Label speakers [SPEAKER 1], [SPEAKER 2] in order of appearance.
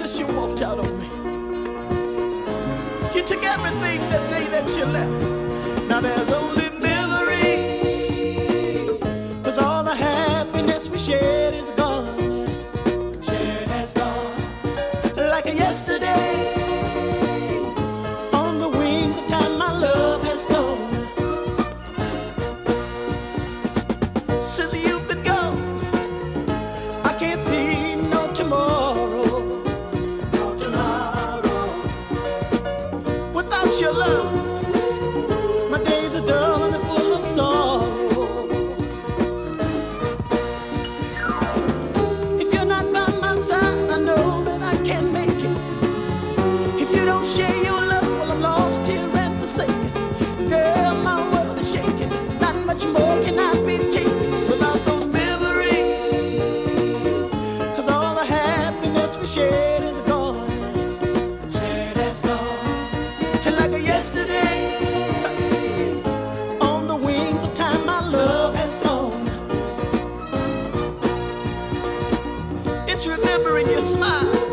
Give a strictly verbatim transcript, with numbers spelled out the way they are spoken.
[SPEAKER 1] as you walked out on me. You took everything that day that you left. Now there's only memories, 'cause all the happiness we shared is gone. Shared has gone. Like a yesterday, on the wings of time my love has flown. Since you've been gone, I can't see no tomorrow. No tomorrow. Without your love, my days are dull and they're full of sorrow. If you're not by my side, I know that I can't make it. If you don't share your love, well, I'm lost here and forsaken. Girl, my world is shaking. Not much more can I be taken without those memories, 'cause all the happiness we shared is gone. Shared has gone. And like a yesterday, on the wings of time my love has flown. It's remembering your smile